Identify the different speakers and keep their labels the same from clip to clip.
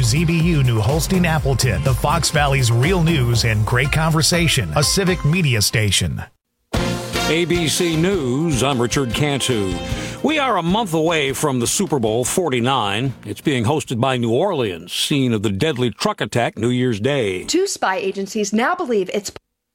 Speaker 1: WZBU New Holstein Appleton, the Fox Valley's real news and great conversation, a civic media station.
Speaker 2: ABC News, I'm Richard Cantu. We are a month away from the Super Bowl 49. It's being hosted by New Orleans, scene of the deadly truck attack New Year's Day.
Speaker 3: 2 spy agencies now believe it's...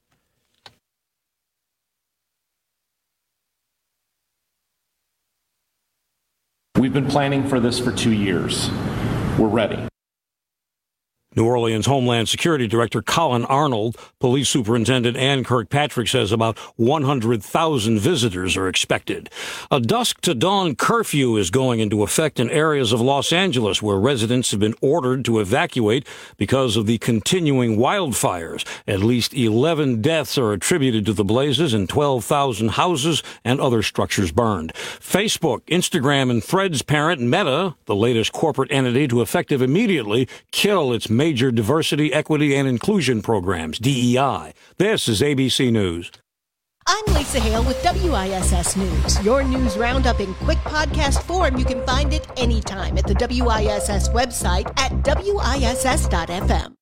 Speaker 4: We've been planning for this for 2 years. We're ready.
Speaker 2: New Orleans Homeland Security Director Colin Arnold, Police Superintendent Ann Kirkpatrick says about 100,000 visitors are expected. A dusk-to-dawn curfew is going into effect in areas of Los Angeles where residents have been ordered to evacuate because of the continuing wildfires. At least 11 deaths are attributed to the blazes and 12,000 houses and other structures burned. Facebook, Instagram, and Threads parent Meta, the latest corporate entity to effective immediately kill its major diversity, equity, and inclusion programs, DEI. This is ABC News.
Speaker 5: I'm Lisa Hale with WISS News. Your news roundup in quick podcast form. You can find it anytime at the WISS website at WISS.FM.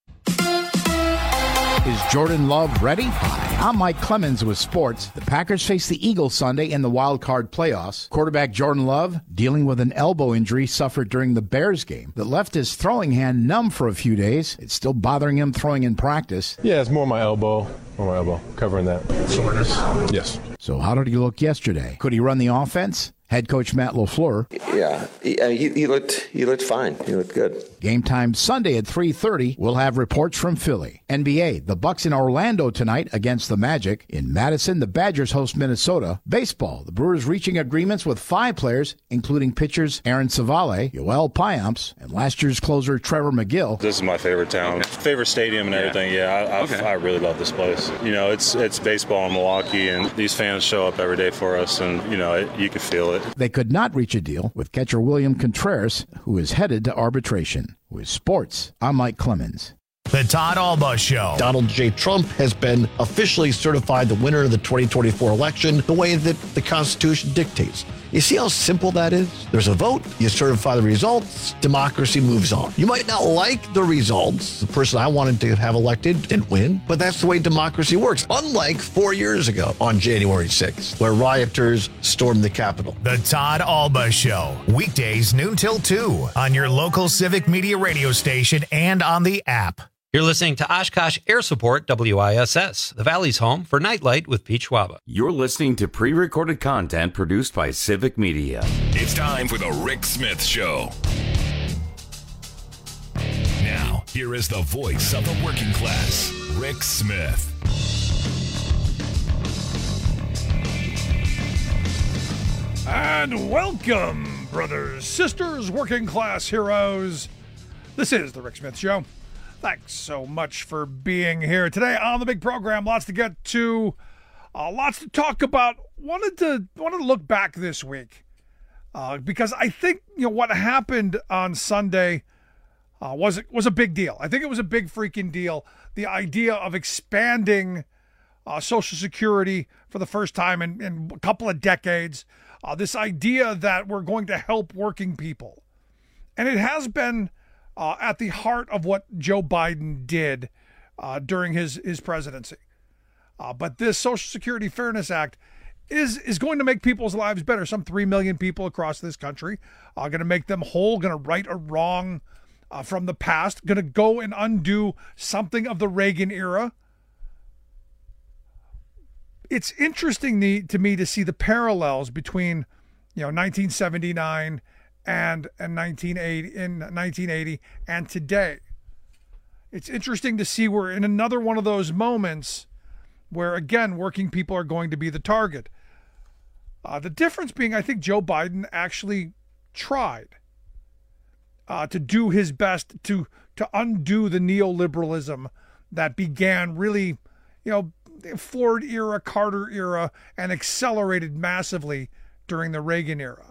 Speaker 6: Is Jordan Love ready? Hi, I'm Mike Clemens with sports. The Packers face the Eagles Sunday in the wild card playoffs. Quarterback Jordan Love dealing with an elbow injury suffered during the Bears game that left his throwing hand numb for a few days. It's still bothering him throwing in practice.
Speaker 7: Yeah, it's more my elbow, covering that. Soreness? Yes.
Speaker 6: So how did he look yesterday? Could he run the offense? Head coach Matt LaFleur.
Speaker 8: Yeah, he looked fine. He looked good.
Speaker 6: Game time Sunday at 3:30. We'll have reports from Philly. NBA, the Bucks in Orlando tonight against the Magic. In Madison, the Badgers host Minnesota. Baseball, the Brewers reaching agreements with 5 players, including pitchers Aaron Savale, Yoel Payamps, and last year's closer Trevor McGill.
Speaker 9: This is my favorite town, favorite stadium and everything. I really love this place. You know, it's baseball in Milwaukee, and these fans show up every day for us, and you can feel it.
Speaker 6: They could not reach a deal with catcher William Contreras, who is headed to arbitration. With sports, I'm Mike Clemens.
Speaker 1: The Todd Alba Show.
Speaker 10: Donald J. Trump has been officially certified the winner of the 2024 election the way that the Constitution dictates. You see how simple that is? There's a vote, you certify the results, democracy moves on. You might not like the results. The person I wanted to have elected didn't win, but that's the way democracy works. Unlike 4 years ago on January 6th, where rioters stormed the Capitol.
Speaker 1: The Todd Alba Show. Weekdays noon till 2 on your local civic media radio station and on the app.
Speaker 11: You're listening to Oshkosh Air Support, WISS, the Valley's home for Nightlight with Pete Schwaba.
Speaker 12: You're listening to pre-recorded content produced by Civic Media.
Speaker 13: It's time for the Rick Smith Show. Now, here is the voice of the working class, Rick Smith.
Speaker 14: And welcome, brothers, sisters, working class heroes. This is the Rick Smith Show. Thanks so much for being here today on the big program. Lots to get to, lots to talk about. Wanted to look back this week because I think what happened on Sunday was a big deal. I think it was a big freaking deal. The idea of expanding Social Security for the first time in a couple of decades. This idea that we're going to help working people, and it has been. At the heart of what Joe Biden did during his presidency. But this Social Security Fairness Act is going to make people's lives better. Some 3 million people across this country are going to make them whole, going to right a wrong from the past, going to go and undo something of the Reagan era. It's interesting to me to see the parallels between 1979 and 1980 and today. It's interesting to see we're in another one of those moments where, again, working people are going to be the target. The difference being, I think Joe Biden actually tried to do his best to undo the neoliberalism that began really, Ford era, Carter era, and accelerated massively during the Reagan era.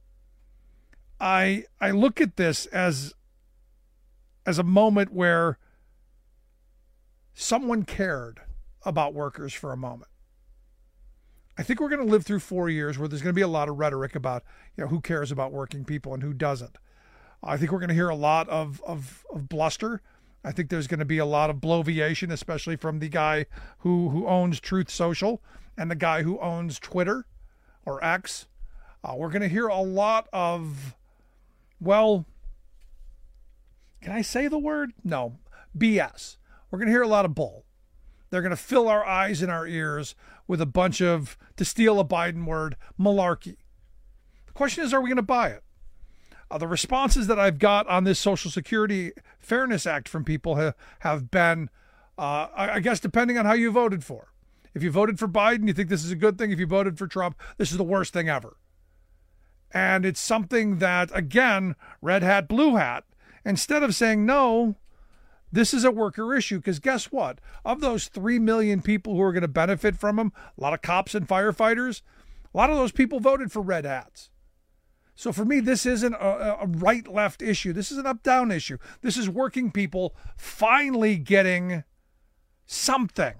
Speaker 14: I look at this as a moment where someone cared about workers for a moment. I think we're going to live through 4 years where there's going to be a lot of rhetoric about who cares about working people and who doesn't. I think we're going to hear a lot of bluster. I think there's going to be a lot of bloviation, especially from the guy who owns Truth Social and the guy who owns Twitter or X. We're going to hear a lot of, well, can I say the word? No, BS. We're going to hear a lot of bull. They're going to fill our eyes and our ears with a bunch of, to steal a Biden word, malarkey. The question is, are we going to buy it? The responses that I've got on this Social Security Fairness Act from people have been, I guess, depending on how you voted for. If you voted for Biden, you think this is a good thing. If you voted for Trump, this is the worst thing ever. And it's something that, again, red hat, blue hat, instead of saying, no, this is a worker issue, because guess what? Of those 3 million people who are going to benefit from them, a lot of cops and firefighters, a lot of those people voted for red hats. So for me, this isn't a right-left issue. This is an up-down issue. This is working people finally getting something.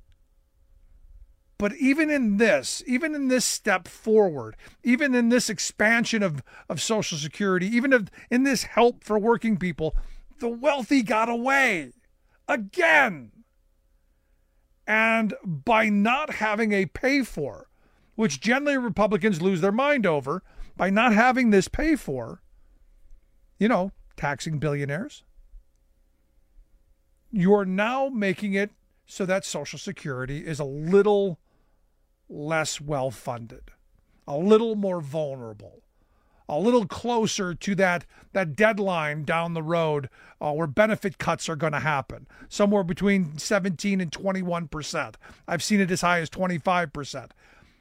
Speaker 14: But even in this step forward, even in this expansion of Social Security, even in this help for working people, the wealthy got away again. And by not having a pay for, which generally Republicans lose their mind over, by not having this pay for, taxing billionaires, you're now making it so that Social Security is a little less well-funded, a little more vulnerable, a little closer to that deadline down the road where benefit cuts are going to happen, somewhere between 17 and 21%. I've seen it as high as 25%.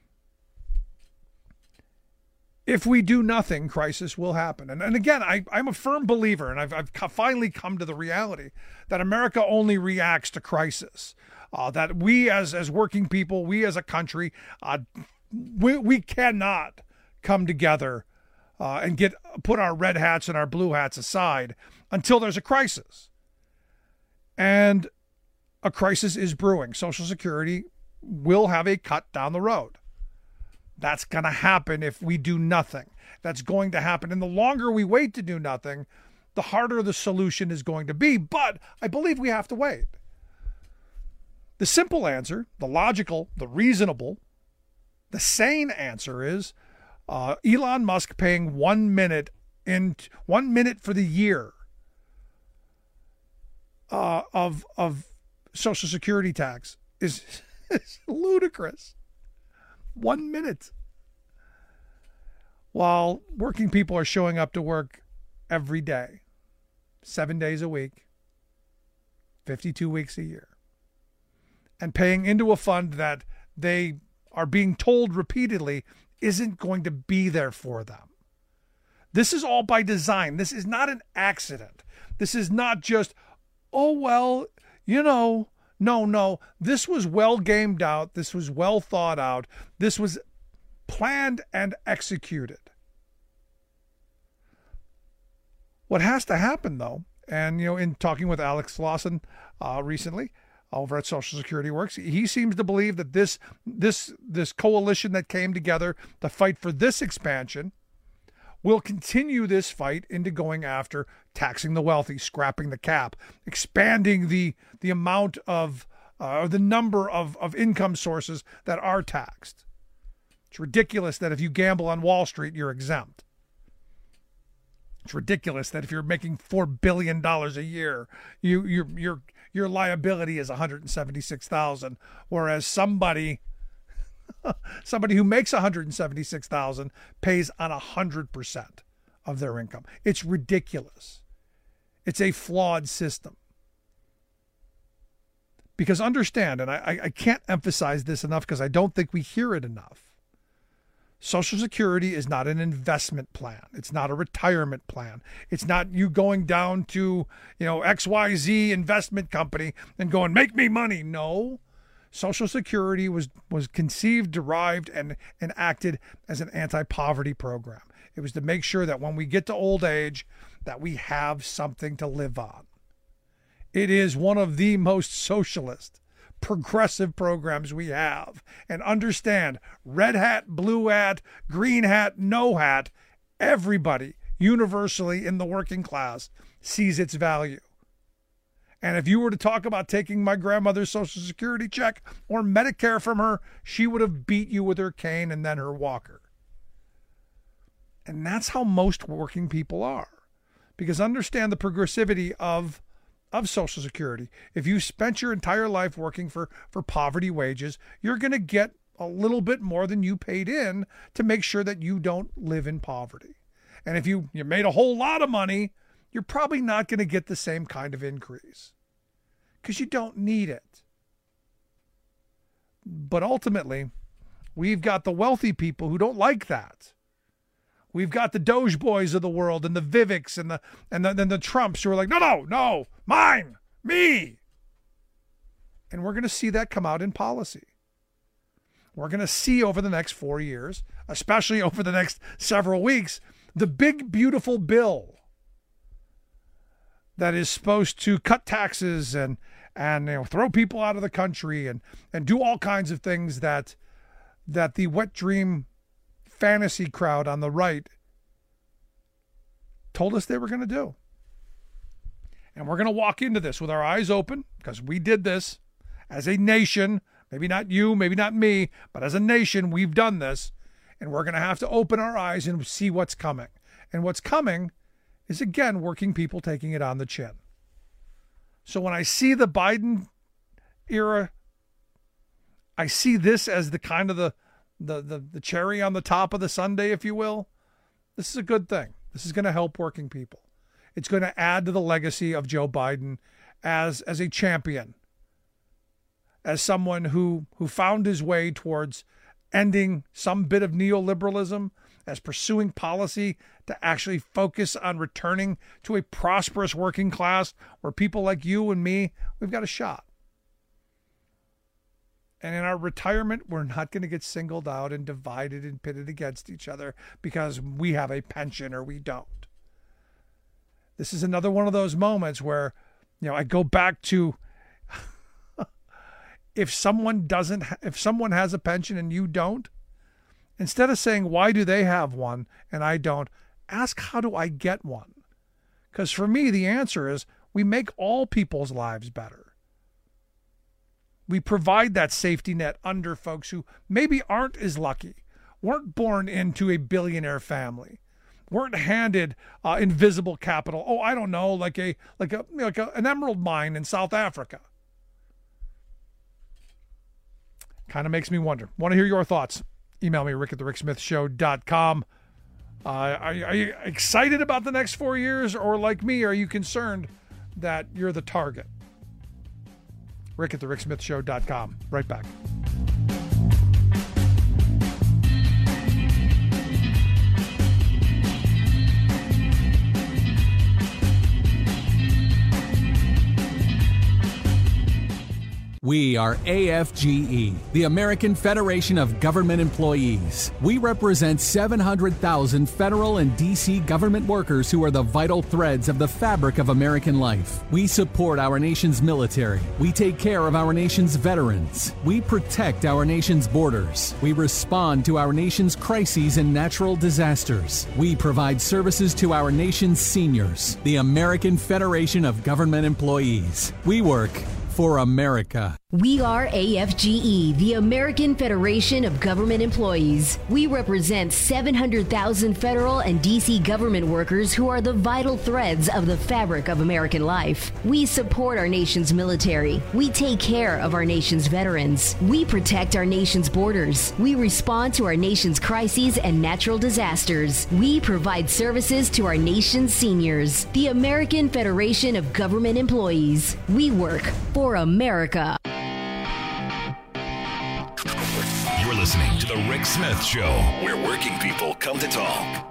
Speaker 14: If we do nothing, crisis will happen. And again, I'm a firm believer, and I've finally come to the reality that America only reacts to crisis. That we as working people, we as a country, we cannot come together and put our red hats and our blue hats aside until there's a crisis. And a crisis is brewing. Social Security will have a cut down the road. That's going to happen if we do nothing. That's going to happen. And the longer we wait to do nothing, the harder the solution is going to be. But I believe we have to wait. The simple answer, the logical, the reasonable, the sane answer is Elon Musk paying 1 minute for the year of Social Security tax is ludicrous. 1 minute. While working people are showing up to work every day, 7 days a week, 52 weeks a year, and paying into a fund that they are being told repeatedly isn't going to be there for them. This is all by design. This is not an accident. This is not just, no. This was well gamed out. This was well thought out. This was planned and executed. What has to happen, though, and, in talking with Alex Lawson recently over at Social Security Works, he seems to believe that this coalition that came together to fight for this expansion will continue this fight into going after taxing the wealthy, scrapping the cap, expanding the amount of the number of income sources that are taxed. It's ridiculous that if you gamble on Wall Street, you're exempt. It's ridiculous that if you're making $4 billion a year, your liability is $176,000, whereas somebody who makes $176,000 pays on 100% of their income. It's ridiculous. It's a flawed system. Because understand, and I can't emphasize this enough because I don't think we hear it enough, Social Security is not an investment plan. It's not a retirement plan. It's not you going down to, XYZ investment company and going, make me money. No. Social Security was conceived, derived, and enacted as an anti-poverty program. It was to make sure that when we get to old age, that we have something to live on. It is one of the most socialist, progressive programs we have. And understand, red hat, blue hat, green hat, no hat, everybody universally in the working class sees its value. And if you were to talk about taking my grandmother's Social Security check or Medicare from her, she would have beat you with her cane and then her walker. And that's how most working people are. Because understand the progressivity of Social Security. If you spent your entire life working for poverty wages, you're going to get a little bit more than you paid in to make sure that you don't live in poverty. And if you made a whole lot of money, you're probably not going to get the same kind of increase because you don't need it. But ultimately, we've got the wealthy people who don't like that. We've got the Doge boys of the world and the Viviks and the Trumps who are like, no, mine, me. And we're going to see that come out in policy. We're going to see over the next 4 years, especially over the next several weeks, the big, beautiful bill that is supposed to cut taxes and throw people out of the country and do all kinds of things that the wet dream fantasy crowd on the right told us they were going to do. And we're going to walk into this with our eyes open because we did this as a nation. Maybe not you, maybe not me, but as a nation, we've done this. And we're going to have to open our eyes and see what's coming. And what's coming is, again, working people taking it on the chin. So when I see the Biden era, I see this as the kind of the cherry on the top of the sundae, if you will. This is a good thing. This is going to help working people. It's going to add to the legacy of Joe Biden as a champion, as someone who found his way towards ending some bit of neoliberalism, as pursuing policy to actually focus on returning to a prosperous working class where people like you and me, we've got a shot. And in our retirement, we're not going to get singled out and divided and pitted against each other because we have a pension or we don't. This is another one of those moments where, I go back to if someone has a pension and you don't, instead of saying, why do they have one and I don't, ask, how do I get one? Because for me, the answer is we make all people's lives better. We provide that safety net under folks who maybe aren't as lucky, weren't born into a billionaire family, weren't handed invisible capital. Oh, I don't know, like an emerald mine in South Africa. Kind of makes me wonder. Want to hear your thoughts? Email me, rick@thericksmithshow.com. Are you excited about the next 4 years, or like me, are you concerned that you're the target? rick@thericksmithshow.com. Right back.
Speaker 15: We are AFGE, the American Federation of Government Employees. We represent 700,000 federal and D.C. government workers who are the vital threads of the fabric of American life. We support our nation's military. We take care of our nation's veterans. We protect our nation's borders. We respond to our nation's crises and natural disasters. We provide services to our nation's seniors. The American Federation of Government Employees. We work for America.
Speaker 16: We are AFGE, the American Federation of Government Employees. We represent 700,000 federal and D.C. government workers who are the vital threads of the fabric of American life. We support our nation's military. We take care of our nation's veterans. We protect our nation's borders. We respond to our nation's crises and natural disasters. We provide services to our nation's seniors. The American Federation of Government Employees. We work for America.
Speaker 13: You're listening to The Rick Smith Show, where working people come to talk.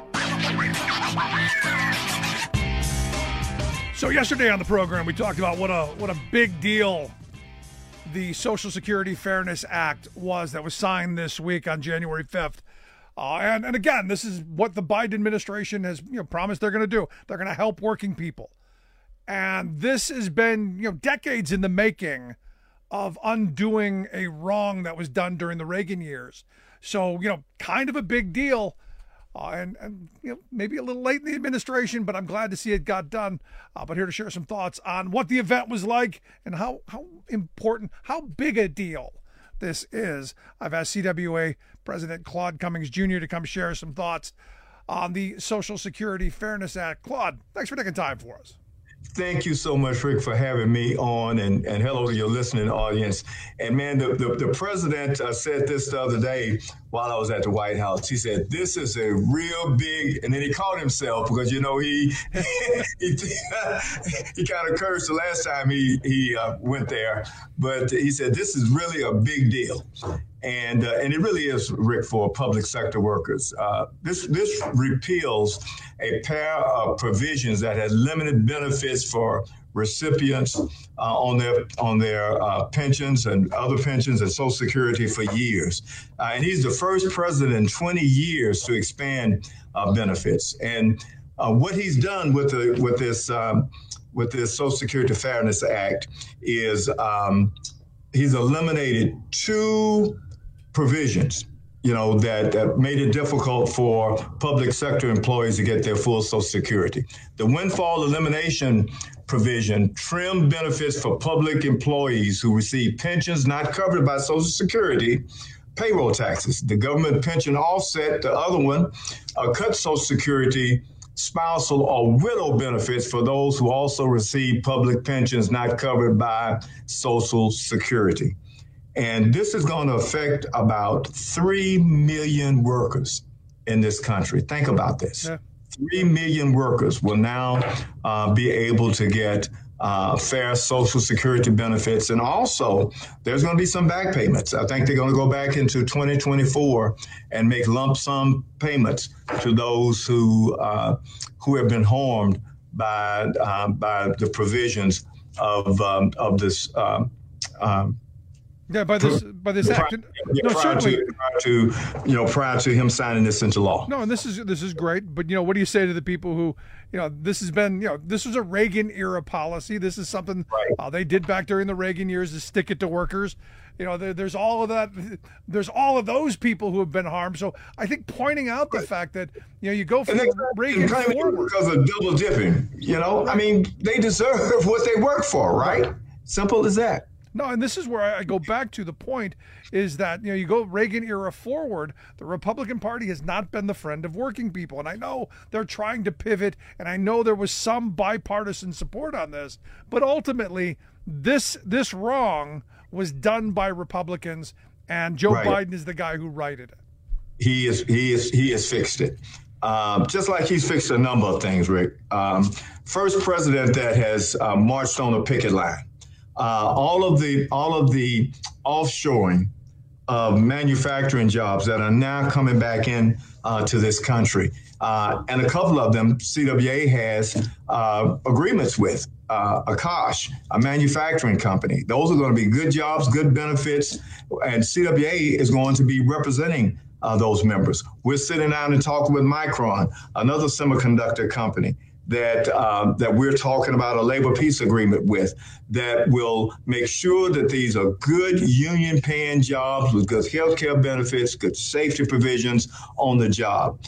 Speaker 14: So yesterday on the program, we talked about what a big deal the Social Security Fairness Act was that was signed this week on January 5th. And again, this is what the Biden administration has promised they're going to do. They're going to help working people. And this has been decades in the making of undoing a wrong that was done during the Reagan years. So, kind of a big deal. and maybe a little late in the administration, but I'm glad to see it got done. But here to share some thoughts on what the event was like and how important, how big a deal this is. I've asked CWA President Claude Cummings Jr. to come share some thoughts on the Social Security Fairness Act. Claude, thanks for taking time for us.
Speaker 17: Thank you so much, Rick, for having me on, and hello to your listening audience. And man, the president said this the other day while I was at the White House. He said, this is a real big, and then he caught himself because, he kind of cursed the last time he went there. But he said, this is really a big deal. And it really is, Rick, for public sector workers. This repeals a pair of provisions that had limited benefits for recipients on their pensions and other pensions and Social Security for years. And he's the first president in 20 years to expand benefits. And what he's done with this Social Security Fairness Act is he's eliminated two provisions, that made it difficult for public sector employees to get their full Social Security. The windfall elimination provision trimmed benefits for public employees who receive pensions not covered by Social Security payroll taxes. The government pension offset, the other one, cut Social Security spousal or widow benefits for those who also receive public pensions not covered by Social Security. And this is going to affect about 3 million workers in this country. Think about this. Yeah. 3 million workers will now be able to get fair Social Security benefits. And also, there's going to be some back payments. I think they're going to go back into 2024 and make lump sum payments to those who have been harmed by the provisions of this.
Speaker 14: By this act.
Speaker 17: Prior to him signing this into law.
Speaker 14: No, and this is great. But what do you say to the people who, this has been, this was a Reagan era policy. This is something they did back during the Reagan years to stick it to workers. There's all of that. There's all of those people who have been harmed. So I think pointing out the fact that you go from Reagan forward
Speaker 17: because of double dipping. I mean, they deserve what they work for, right? Simple as that.
Speaker 14: No, and this is where I go back to the point is that, you go Reagan era forward, the Republican Party has not been the friend of working people. And I know they're trying to pivot, and I know there was some bipartisan support on this, but ultimately this wrong was done by Republicans, and Joe Biden is the guy who righted it.
Speaker 17: He has fixed it. Just like he's fixed a number of things, Rick. First president that has marched on a picket line. All of the offshoring of manufacturing jobs that are now coming back in to this country. And a couple of them CWA has agreements with. Akash, a manufacturing company. Those are going to be good jobs, good benefits, and CWA is going to be representing those members. We're sitting down and talking with Micron, another semiconductor company that we're talking about a labor peace agreement with that will make sure that these are good union paying jobs with good health care benefits, good safety provisions on the job.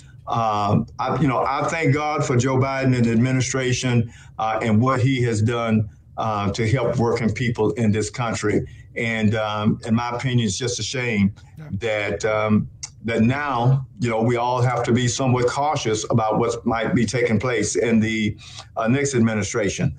Speaker 17: I thank God for Joe Biden and the administration and what he has done to help working people in this country. And in my opinion, it's just a shame that now, we all have to be somewhat cautious about what might be taking place in the next administration.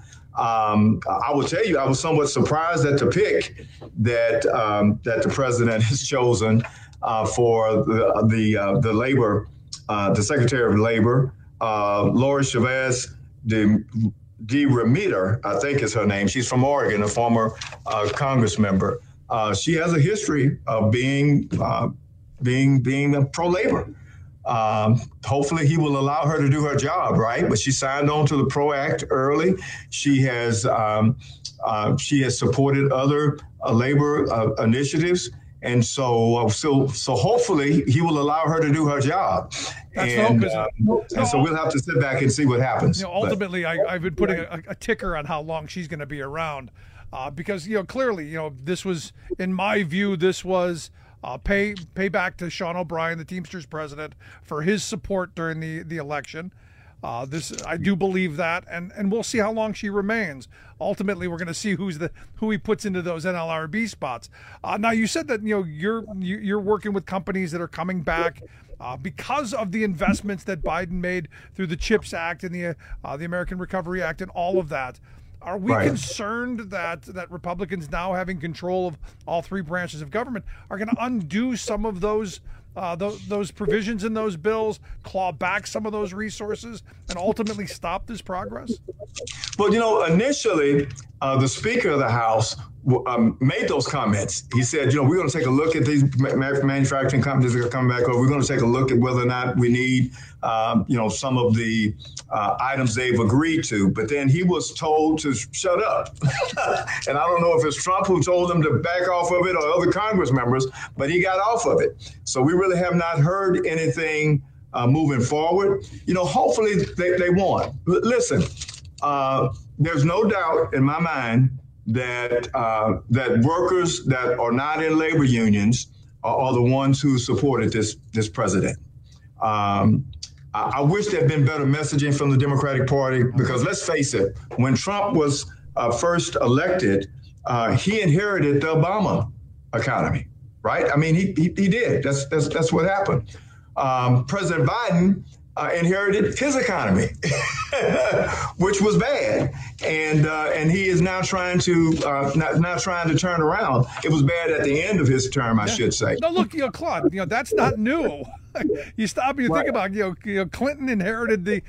Speaker 17: I will tell you, I was somewhat surprised at the pick that the president has chosen for the labor, the Secretary of Labor, Lori Chavez de Remeter, I think is her name. She's from Oregon, a former Congress member. She has a history of being pro-labor. Hopefully he will allow her to do her job, right? But she signed on to the PRO Act early. She has supported other labor initiatives. And so hopefully he will allow her to do her job. And so we'll have to sit back and see what happens.
Speaker 14: Ultimately, I've been putting a ticker on how long she's going to be around because, clearly, this was, in my view, this was pay back to Sean O'Brien, the Teamsters president, for his support during the election. I do believe that, and we'll see how long she remains. Ultimately, we're going to see who he puts into those NLRB spots. Now, you said that you're working with companies that are coming back because of the investments that Biden made through the CHIPS Act and the American Recovery Act and all of that. Are we concerned that Republicans now having control of all three branches of government are going to undo some of those provisions in those bills, claw back some of those resources, and ultimately stop this progress?
Speaker 17: Well, initially, the Speaker of the House made those comments. He said, we're going to take a look at these manufacturing companies that are coming back over. We're going to take a look at whether or not we need, some of the items they've agreed to. But then he was told to shut up. And I don't know if it's Trump who told him to back off of it or other Congress members, but he got off of it. So we really have not heard anything moving forward. Hopefully they won't. Listen, there's no doubt in my mind that workers that are not in labor unions are the ones who supported this president. I wish there had been better messaging from the Democratic Party, because let's face it, when Trump was first elected, he inherited the Obama economy, right? I mean, he did. That's what happened. President Biden inherited his economy, which was bad, and he is now trying to turn around. It was bad at the end of his term, I should say.
Speaker 14: No, look, Claude, that's not new. You stop and you think about, Clinton inherited the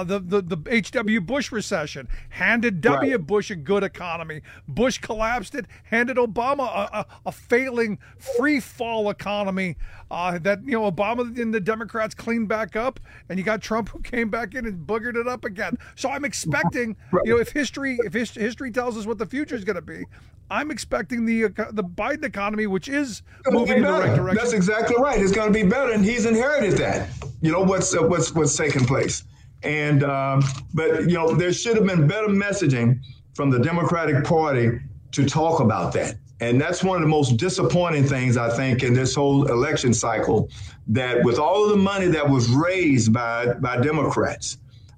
Speaker 14: H.W. Bush recession, handed W. Bush a good economy. Bush collapsed it, handed Obama a failing free fall economy that Obama and the Democrats cleaned back up, and you got Trump who came back in and boogered it up again. So I'm expecting, if history tells us what the future is going to be, I'm expecting the Biden economy, which is moving in the right direction.
Speaker 17: That's exactly right. It's going to be better, and he's inherited that. What's taking place, and but there should have been better messaging from the Democratic Party to talk about that, and that's one of the most disappointing things I think in this whole election cycle. That with all of the money that was raised by Democrats,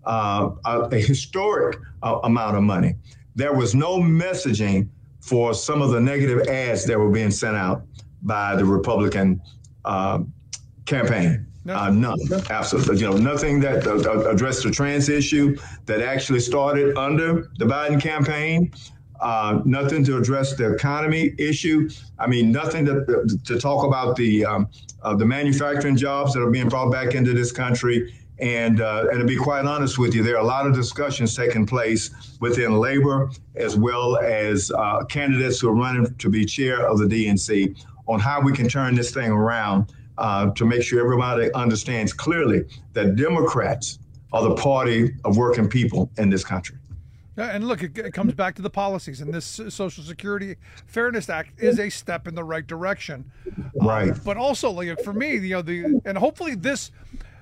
Speaker 17: a historic amount of money, there was no messaging for some of the negative ads that were being sent out by the Republican campaign. None, absolutely. Nothing that addressed the trans issue that actually started under the Biden campaign. Nothing to address the economy issue. I mean, nothing to talk about the manufacturing jobs that are being brought back into this country. And to be quite honest with you, there are a lot of discussions taking place within labor, as well as candidates who are running to be chair of the DNC, on how we can turn this thing around to make sure everybody understands clearly that Democrats are the party of working people in this country.
Speaker 14: And look, it comes back to the policies, and this Social Security Fairness Act is a step in the right direction.
Speaker 17: Right.
Speaker 14: But also, for me, and hopefully this.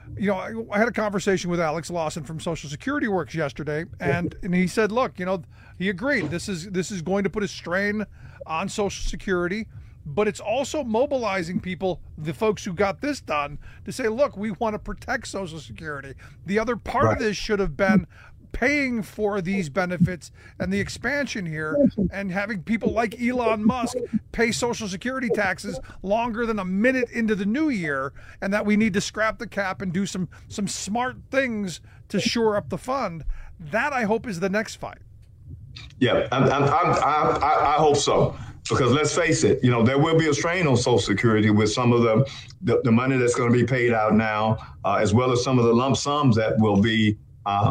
Speaker 14: I had a conversation with Alex Lawson from Social Security Works yesterday, and he said, look, he agreed. This is going to put a strain on Social Security, but it's also mobilizing people, the folks who got this done, to say, look, we want to protect Social Security. The other part of this should have been paying for these benefits and the expansion here, and having people like Elon Musk pay Social Security taxes longer than a minute into the new year, and that we need to scrap the cap and do some smart things to shore up the fund. That, I hope, is the next fight.
Speaker 17: Yeah, I hope so. Because let's face it, there will be a strain on Social Security with some of the money that's going to be paid out now, as well as some of the lump sums that will be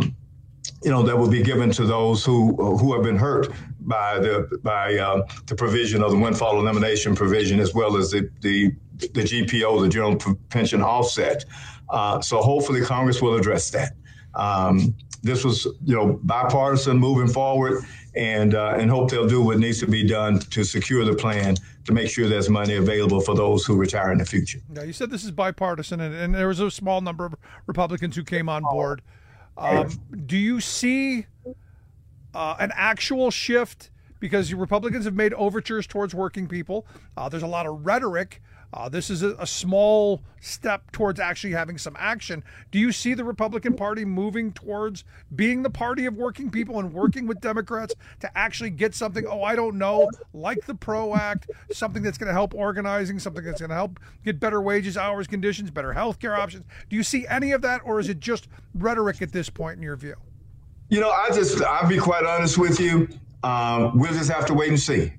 Speaker 17: that will be given to those who have been hurt by the provision of the windfall elimination provision, as well as the GPO, the General Pension Offset. So hopefully Congress will address that. This was, bipartisan moving forward, and hope they'll do what needs to be done to secure the plan to make sure there's money available for those who retire in the future.
Speaker 14: Yeah, you said this is bipartisan, and there was a small number of Republicans who came on board. Do you see an actual shift because Republicans have made overtures towards working people. There's a lot of rhetoric. This is a small step towards actually having some action. Do you see the Republican Party moving towards being the party of working people and working with Democrats to actually get something, like the PRO Act, something that's going to help organizing, something that's going to help get better wages, hours, conditions, better health care options? Do you see any of that, or is it just rhetoric at this point in your view?
Speaker 17: I'll be quite honest with you. We'll just have to wait and see.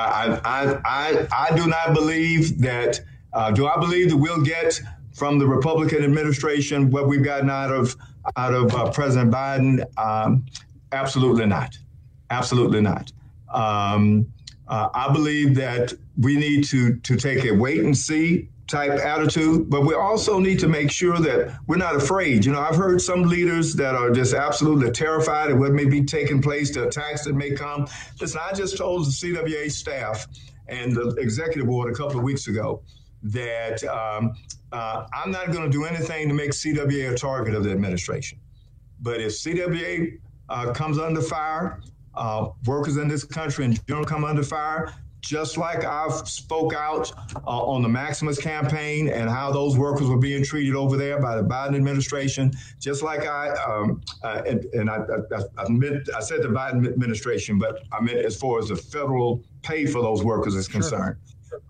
Speaker 17: I do not believe that. Do I believe that we'll get from the Republican administration what we've gotten out of President Biden? Absolutely not. Absolutely not. I believe that we need to take a wait and see type attitude, but we also need to make sure that we're not afraid. I've heard some leaders that are just absolutely terrified of what may be taking place, the attacks that may come. Listen, I just told the CWA staff and the executive board a couple of weeks ago that I'm not going to do anything to make CWA a target of the administration. But if CWA comes under fire, workers in this country in general come under fire, just like I've spoke out on the Maximus campaign and how those workers were being treated over there by the Biden administration, just like I said the Biden administration, but I meant as far as the federal pay for those workers is concerned.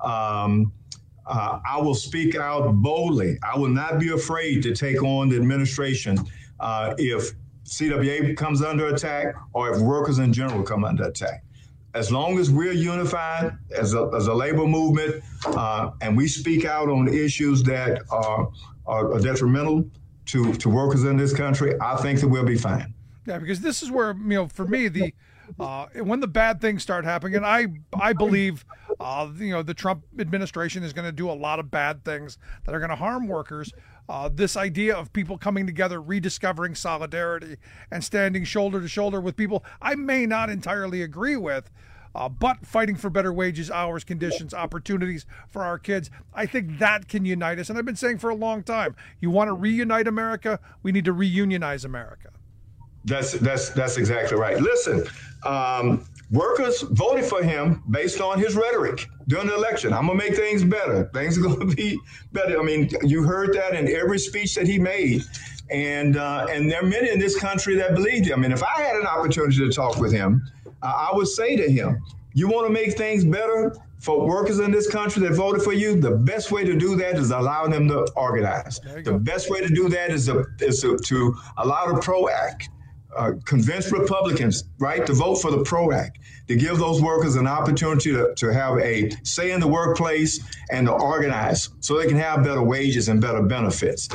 Speaker 17: I will speak out boldly. I will not be afraid to take on the administration if CWA comes under attack or if workers in general come under attack. As long as we're unified as a labor movement and we speak out on issues that are detrimental to workers in this country, I think that we'll be fine.
Speaker 14: Yeah, because this is where, for me, when the bad things start happening, and I believe, the Trump administration is going to do a lot of bad things that are going to harm workers. This idea of people coming together, rediscovering solidarity, and standing shoulder to shoulder with people I may not entirely agree with, but fighting for better wages, hours, conditions, opportunities for our kids, I think that can unite us. And I've been saying for a long time, you want to reunite America, we need to reunionize America.
Speaker 17: That's exactly right. Listen, workers voted for him based on his rhetoric during the election. I'm going to make things better. Things are going to be better. I mean, you heard that in every speech that he made. And there are many in this country that believed him. And if I had an opportunity to talk with him, I would say to him, you want to make things better for workers in this country that voted for you? The best way to do that is allow them to organize. The best way to do that is to allow the PRO Act. Convince Republicans, right, to vote for the PRO Act, to give those workers an opportunity to have a say in the workplace and to organize so they can have better wages and better benefits.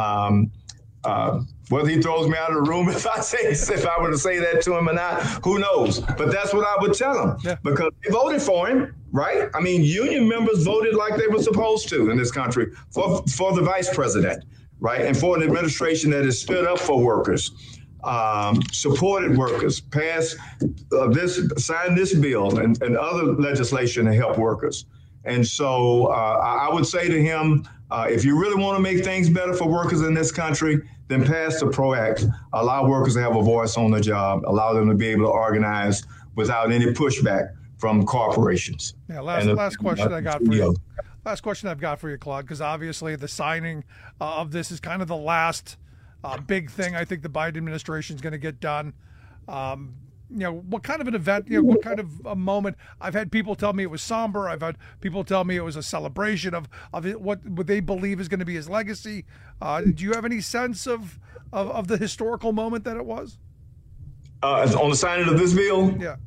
Speaker 17: Whether he throws me out of the room if I were to say that to him or not, who knows? But that's what I would tell him because they voted for him, right? I mean, union members voted like they were supposed to in this country for the vice president, right? And for an administration that has stood up for workers. Supported workers, signed this bill and other legislation to help workers. And so I would say to him, if you really want to make things better for workers in this country, then pass the PRO Act, allow workers to have a voice on the job, allow them to be able to organize without any pushback from corporations.
Speaker 14: Yeah, last question I got for you. Last question I've got for you, Claude, because obviously the signing of this is kind of the last big thing I think the Biden administration is going to get done. What kind of an event, what kind of a moment? I've had people tell me it was somber. I've had people tell me it was a celebration of what they believe is going to be his legacy. Do you have any sense of the historical moment that it was?
Speaker 17: On the signing of this bill?
Speaker 14: Yeah.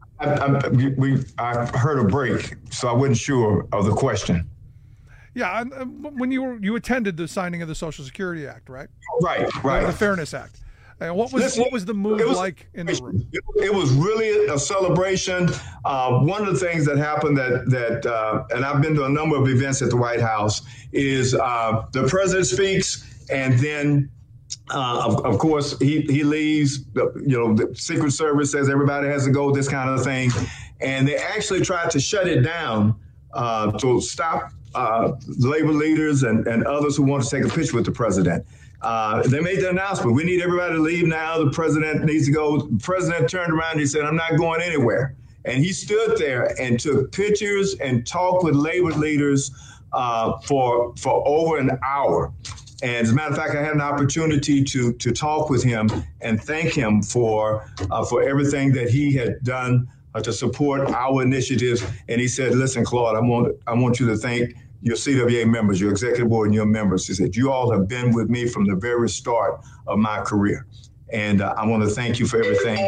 Speaker 17: I heard a break, so I wasn't sure of the question.
Speaker 14: Yeah, when you attended the signing of the Social Security Act, right?
Speaker 17: Right.
Speaker 14: The Fairness Act. And what was the mood like in the room?
Speaker 17: It was really a celebration. One of the things that happened that and I've been to a number of events at the White House is the president speaks and then of course he leaves. The Secret Service says everybody has to go. This kind of thing, and they actually tried to shut it down to stop labor leaders and others who want to take a picture with the president. They made the announcement, we need everybody to leave now. The president needs to go. The president turned around and he said, I'm not going anywhere. And he stood there and took pictures and talked with labor leaders for over an hour. And as a matter of fact, I had an opportunity to talk with him and thank him for everything that he had done to support our initiatives. And he said, listen, Claude, I want you to thank your CWA members, your executive board and your members. He said, you all have been with me from the very start of my career. And I want to thank you for everything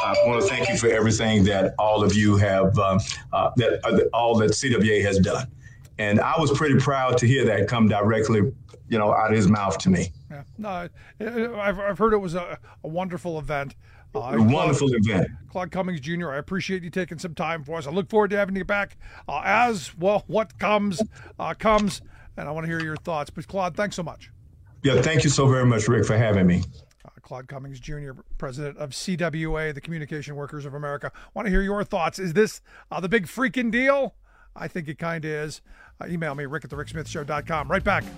Speaker 17: that all of you have, all that CWA has done. And I was pretty proud to hear that come directly, out of his mouth to me.
Speaker 14: Yeah, no, I've heard it was a wonderful event.
Speaker 17: Wonderful event.
Speaker 14: Claude Cummings Jr., I appreciate you taking some time for us. I look forward to having you back as well. What comes, comes, and I want to hear your thoughts. But Claude, thanks so much.
Speaker 17: Yeah, thank you so very much, Rick, for having me.
Speaker 14: Claude Cummings Jr., president of CWA, the Communication Workers of America. Want to hear your thoughts. Is this the big freaking deal? I think it kind of is. Email me, rick@thericksmithshow.com. Right back.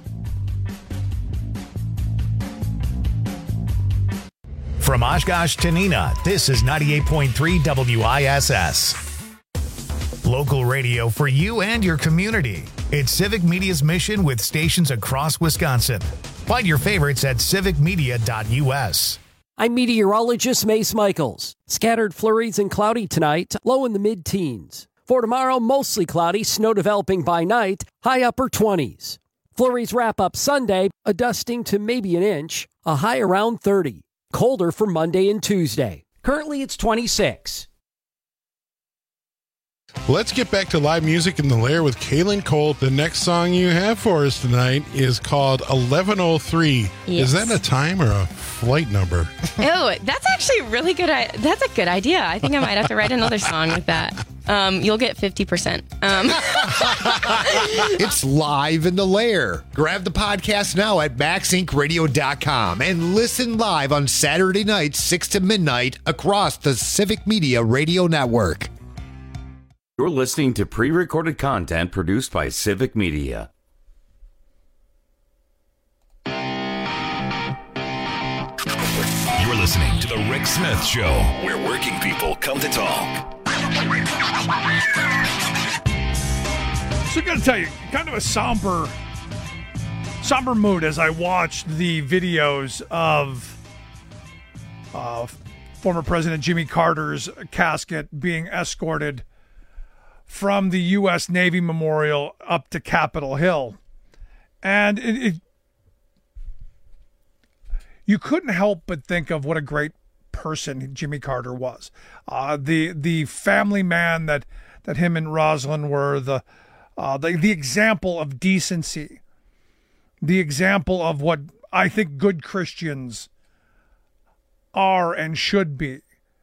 Speaker 1: From Oshkosh to Neenah, this is 98.3 WISS. Local radio for you and your community. It's Civic Media's mission with stations across Wisconsin. Find your favorites at civicmedia.us.
Speaker 18: I'm meteorologist Mace Michaels. Scattered flurries and cloudy tonight, low in the mid-teens. For tomorrow, mostly cloudy, snow developing by night, high upper 20s. Flurries wrap up Sunday, a dusting to maybe an inch, a high around 30. Colder for Monday and Tuesday. Currently, it's 26.
Speaker 19: Let's get back to live music in the Lair with Kaylin Cole. The next song you have for us tonight is called 1103.
Speaker 20: Yes.
Speaker 19: Is that a time or a flight number?
Speaker 20: Oh, that's actually really good. That's a good idea. I think I might have to write another song with that. You'll get 50%.
Speaker 21: It's live in the Lair. Grab the podcast now at MaxIncRadio.com and listen live on Saturday nights, 6 to midnight across the Civic Media Radio Network.
Speaker 12: You're listening to pre-recorded content produced by Civic Media.
Speaker 13: You're listening to The Rick Smith Show, where working people come to talk.
Speaker 14: So I got to tell you, kind of a somber mood as I watched the videos of former President Jimmy Carter's casket being escorted from the U.S. Navy Memorial up to Capitol Hill. And you couldn't help but think of what a great person Jimmy Carter was. The family man that him and Rosalind were, the example of decency, the example of what I think good Christians are and should be.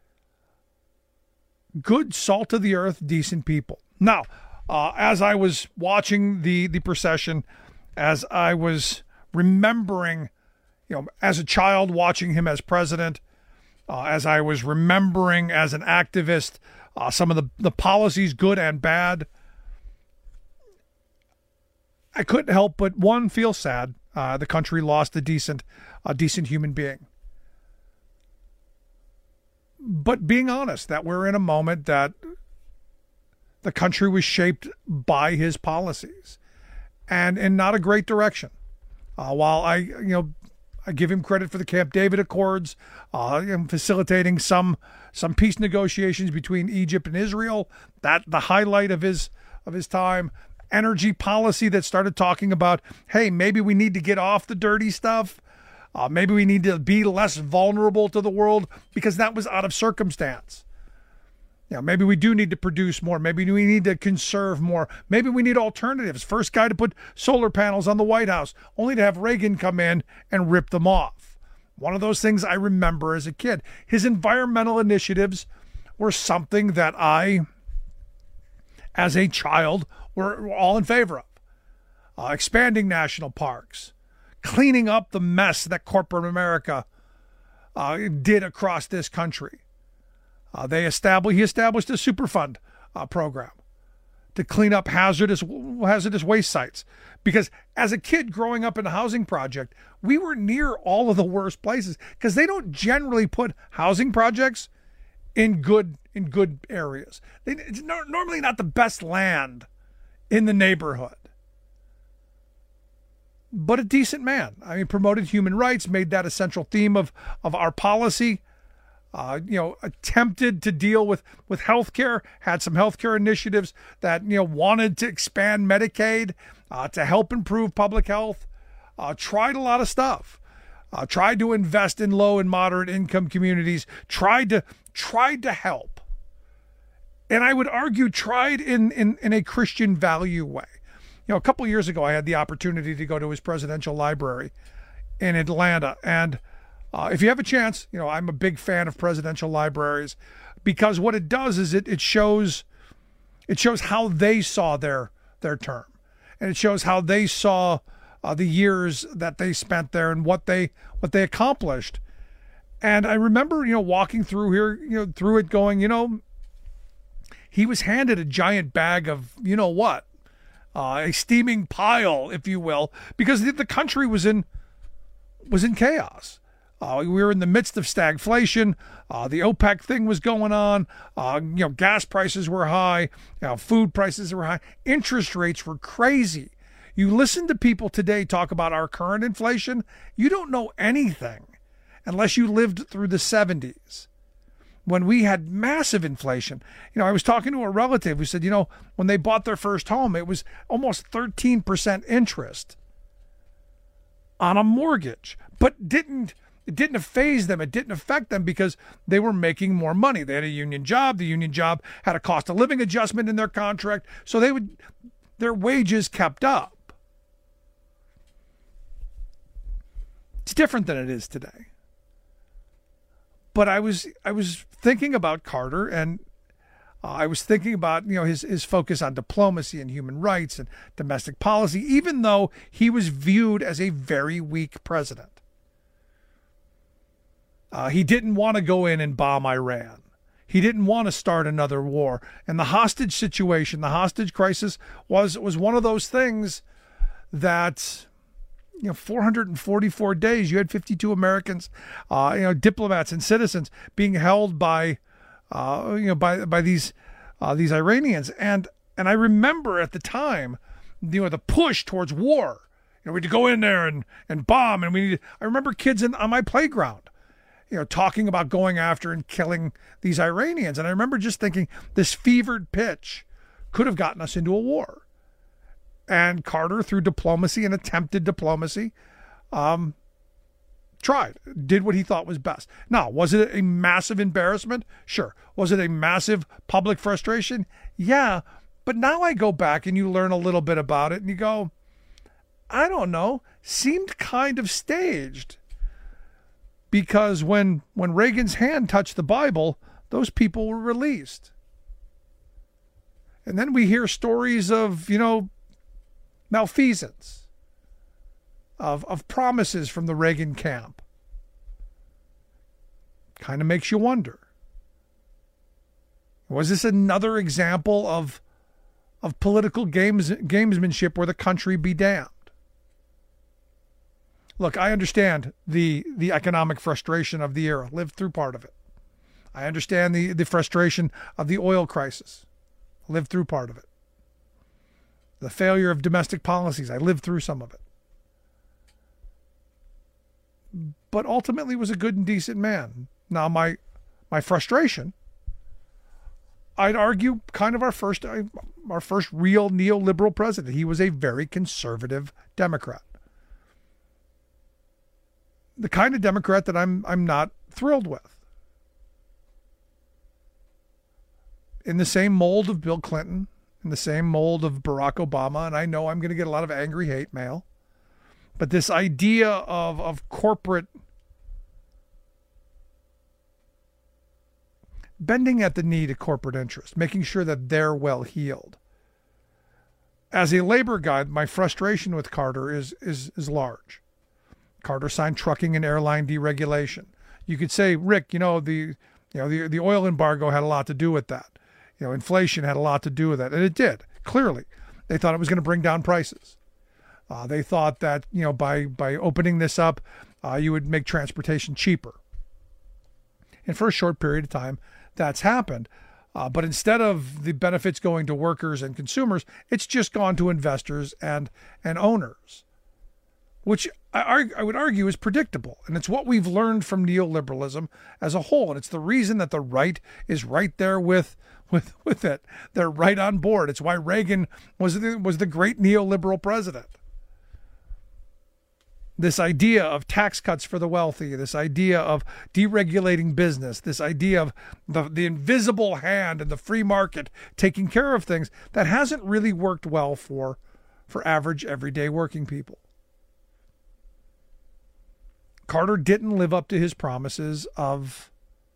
Speaker 14: Good, salt of the earth, decent people. Now, as I was watching the procession, as I was remembering, as a child watching him as president, as I was remembering as an activist, some of the policies, good and bad, I couldn't help but, one, feel sad. The country lost a decent human being. But being honest, that we're in a moment that the country was shaped by his policies and in not a great direction. While I give him credit for the Camp David Accords, facilitating some peace negotiations between Egypt and Israel, that the highlight of his time. Energy policy that started talking about, hey, maybe we need to get off the dirty stuff. Maybe we need to be less vulnerable to the world because that was out of circumstance. Maybe we do need to produce more. Maybe we need to conserve more. Maybe we need alternatives. First guy to put solar panels on the White House, only to have Reagan come in and rip them off. One of those things I remember as a kid. His environmental initiatives were something that I, as a child, were all in favor of. Expanding national parks, cleaning up the mess that corporate America did across this country. He established a Superfund program to clean up hazardous waste sites. Because as a kid growing up in a housing project, we were near all of the worst places because they don't generally put housing projects in good areas. It's normally not the best land in the neighborhood. But a decent man. I mean, promoted human rights, made that a central theme of our policy. Attempted to deal with healthcare, had some healthcare initiatives that, wanted to expand Medicaid, to help improve public health. Tried a lot of stuff. Tried to invest in low and moderate income communities. Tried to help. And I would argue tried in a Christian value way. A couple years ago, I had the opportunity to go to his presidential library in Atlanta. And if you have a chance, I'm a big fan of presidential libraries, because what it does is it shows how they saw their term. And it shows how they saw the years that they spent there and what they accomplished. And I remember, walking through here, through it going, he was handed a giant bag of, what? A steaming pile, if you will, because the country was in chaos. We were in the midst of stagflation. The OPEC thing was going on. Gas prices were high. Food prices were high. Interest rates were crazy. You listen to people today talk about our current inflation, you don't know anything unless you lived through the 70s. When we had massive inflation. I was talking to a relative who said, when they bought their first home, it was almost 13% interest on a mortgage, but it didn't faze them. It didn't affect them because they were making more money. They had a union job. The union job had a cost of living adjustment in their contract, so their wages kept up. It's different than it is today. But I was thinking about Carter, and I was thinking about his focus on diplomacy and human rights and domestic policy, even though he was viewed as a very weak president. He didn't want to go in and bomb Iran. He didn't want to start another war. And the hostage situation, the hostage crisis was one of those things that 444 days, you had 52 Americans, diplomats and citizens being held by these Iranians. And I remember at the time, the push towards war. We had to go in there and bomb. And I remember kids on my playground, talking about going after and killing these Iranians. And I remember just thinking this fevered pitch could have gotten us into a war. And Carter, through diplomacy and attempted diplomacy, did what he thought was best. Now, was it a massive embarrassment? Sure. Was it a massive public frustration? Yeah. But now I go back and you learn a little bit about it and you go, I don't know, seemed kind of staged. Because when Reagan's hand touched the Bible, those people were released. And then we hear stories of, malfeasance, of promises from the Reagan camp. Kind of makes you wonder. Was this another example of political gamesmanship where the country be damned? Look, I understand the economic frustration of the era. Lived through part of it. I understand the frustration of the oil crisis. Lived through part of it. The failure of domestic policies. I lived through some of it. But ultimately was a good and decent man. Now, my frustration, I'd argue kind of our first real neoliberal president. He was a very conservative Democrat. The kind of Democrat that I'm not thrilled with. In the same mold of Bill Clinton, in the same mold of Barack Obama, and I know I'm going to get a lot of angry hate mail, but this idea of corporate bending at the knee to corporate interest, making sure that they're well heeled. As a labor guy, my frustration with Carter is large. Carter signed trucking and airline deregulation. You could say, Rick, the oil embargo had a lot to do with that. Inflation had a lot to do with that, and it did. Clearly, they thought it was going to bring down prices. They thought that by opening this up, you would make transportation cheaper. And for a short period of time, that's happened. But instead of the benefits going to workers and consumers, it's just gone to investors and owners, which I would argue is predictable. And it's what we've learned from neoliberalism as a whole. And it's the reason that the right is right there with it. They're right on board. It's why Reagan was the great neoliberal president. This idea of tax cuts for the wealthy, this idea of deregulating business, this idea of the invisible hand and the free market taking care of things, that hasn't really worked well for average, everyday working people. Carter didn't live up to his promises of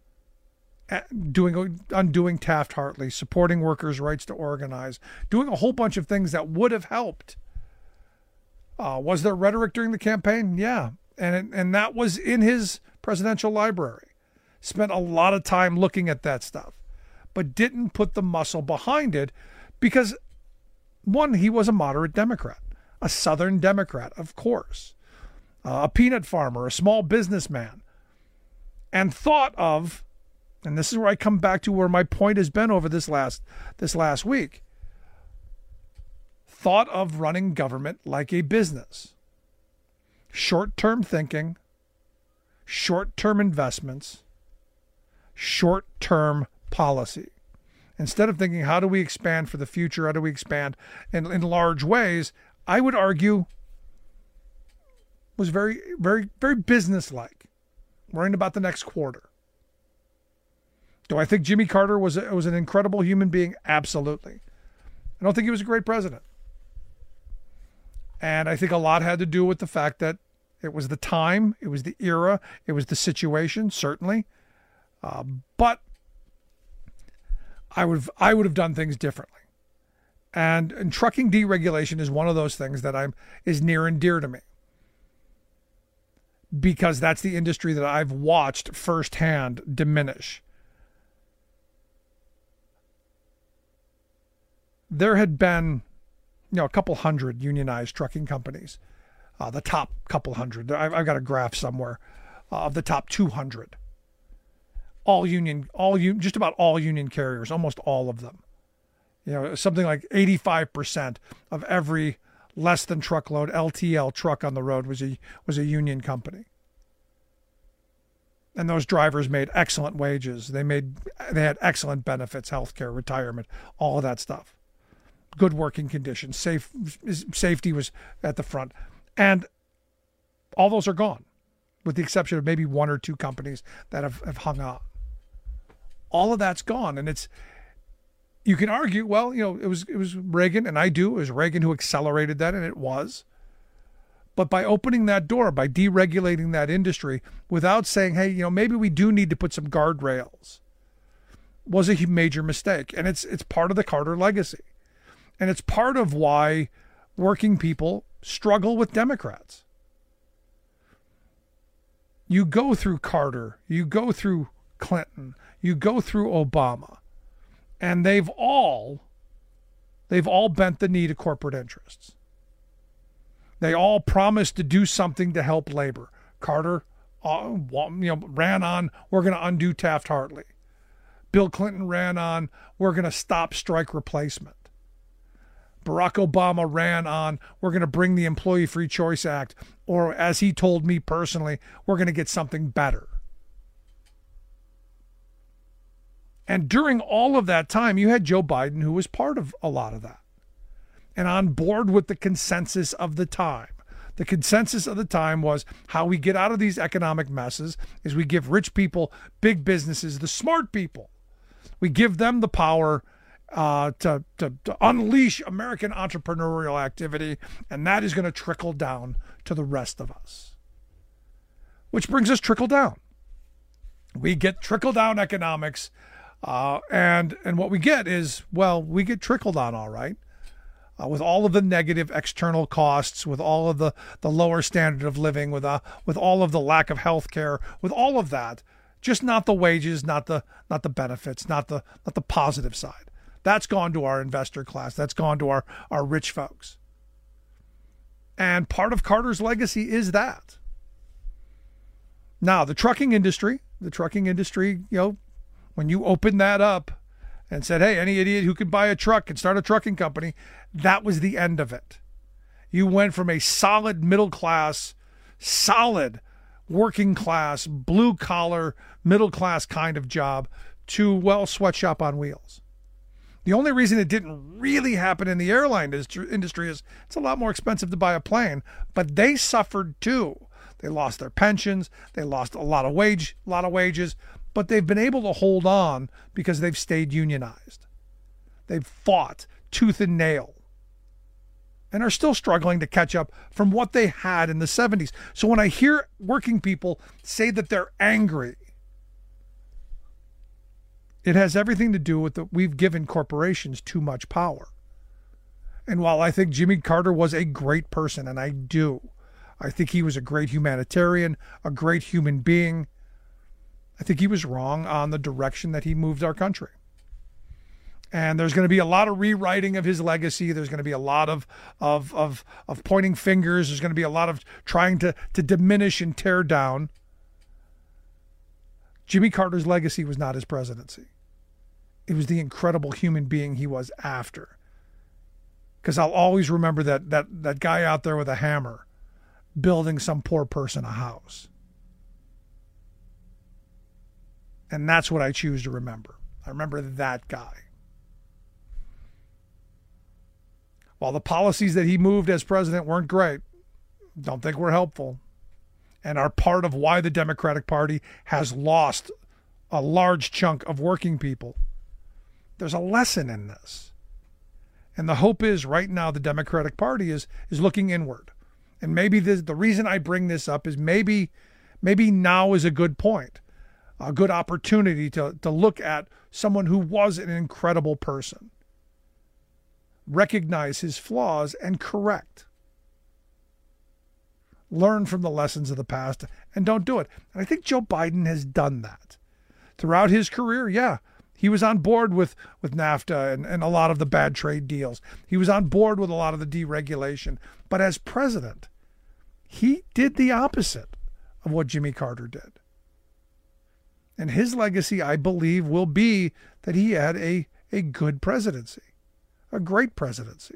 Speaker 14: undoing Taft-Hartley, supporting workers' rights to organize, doing a whole bunch of things that would have helped. Was there rhetoric during the campaign? Yeah. And that was in his presidential library. Spent a lot of time looking at that stuff, but didn't put the muscle behind it because, one, he was a moderate Democrat, a Southern Democrat, of course, a peanut farmer, a small businessman, and thought of, and this is where I come back to where my point has been over this last week, thought of running government like a business. Short-term thinking, short-term investments, short-term policy. Instead of thinking, how do we expand for the future? How do we expand in large ways? I would argue was very, very, very business-like, worrying about the next quarter. Do I think Jimmy Carter was an incredible human being? Absolutely. I don't think he was a great president. And I think a lot had to do with the fact that it was the time, it was the era, it was the situation, certainly. But I would have done things differently. And trucking deregulation is one of those things that is near and dear to me, because that's the industry that I've watched firsthand diminish. There had been, a couple hundred unionized trucking companies, the top couple hundred. I've got a graph somewhere of the top 200. Just about all union carriers, almost all of them. Something like 85% of every less than truckload LTL truck on the road was a union company. And those drivers made excellent wages. They had excellent benefits, healthcare, retirement, all of that stuff. Good working conditions, safety was at the front. And all those are gone, with the exception of maybe one or two companies that have hung on. All of that's gone. And you can argue, well, it was Reagan, and it was Reagan who accelerated that, and it was. But by opening that door, by deregulating that industry, without saying, hey, maybe we do need to put some guardrails, was a major mistake. And it's part of the Carter legacy. And it's part of why working people struggle with Democrats. You go through Carter, you go through Clinton, you go through Obama, and they've all bent the knee to corporate interests. They all promised to do something to help labor. Carter, ran on, we're going to undo Taft-Hartley. Bill Clinton ran on, we're going to stop strike replacement. Barack Obama ran on, we're going to bring the Employee Free Choice Act, or as he told me personally, we're going to get something better. And during all of that time, you had Joe Biden, who was part of a lot of that, and on board with the consensus of the time. The consensus of the time was how we get out of these economic messes is we give rich people, big businesses, the smart people. We give them the power to unleash American entrepreneurial activity, and that is going to trickle down to the rest of us. Which brings us trickle down. We get trickle down economics, and what we get is, we get trickled on, all right, with all of the negative external costs, with all of the lower standard of living, with all of the lack of health care, with all of that, just not the wages, not the benefits, not the positive side. That's gone to our investor class. That's gone to our rich folks. And part of Carter's legacy is that. Now, the trucking industry, When you opened that up and said, hey, any idiot who can buy a truck can start a trucking company, that was the end of it. You went from a solid middle class, solid working class, blue collar, middle class kind of job to, well, sweatshop on wheels. The only reason it didn't really happen in the airline industry is it's a lot more expensive to buy a plane, but they suffered too. They lost their pensions, they lost a lot of wages, but they've been able to hold on because they've stayed unionized. They've fought tooth and nail and are still struggling to catch up from what they had in the 70s. So when I hear working people say that they're angry, it has everything to do with that we've given corporations too much power. And while I think Jimmy Carter was a great person, and I think he was a great humanitarian, a great human being, I think he was wrong on the direction that he moved our country. And there's going to be a lot of rewriting of his legacy. There's going to be a lot of pointing fingers. There's going to be a lot of trying to diminish and tear down. Jimmy Carter's legacy was not his presidency. It was the incredible human being he was after. Because I'll always remember that guy out there with a hammer building some poor person a house. And that's what I choose to remember. I remember that guy. While the policies that he moved as president weren't great, don't think were helpful, and are part of why the Democratic Party has lost a large chunk of working people, there's a lesson in this. And the hope is right now the Democratic Party is looking inward. And maybe the reason I bring this up is maybe now is a good point, a good opportunity to look at someone who was an incredible person, recognize his flaws and correct. Learn from the lessons of the past and don't do it. And I think Joe Biden has done that. Throughout his career, yeah, he was on board with NAFTA and a lot of the bad trade deals. He was on board with a lot of the deregulation. But as president, he did the opposite of what Jimmy Carter did. And his legacy, I believe, will be that he had a good presidency, a great presidency.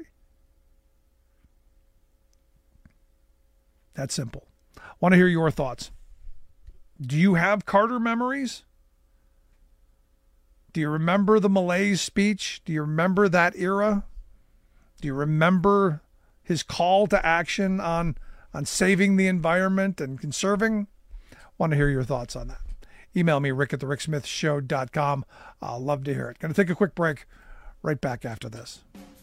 Speaker 14: That's simple. Want to hear your thoughts. Do you have Carter memories? Do you remember the Malaise speech? Do you remember that era? Do you remember his call to action on saving the environment and conserving? Want to hear your thoughts on that. Email me, rick@thericksmithshow.com. I'll love to hear it. Going to take a quick break. Right back after this.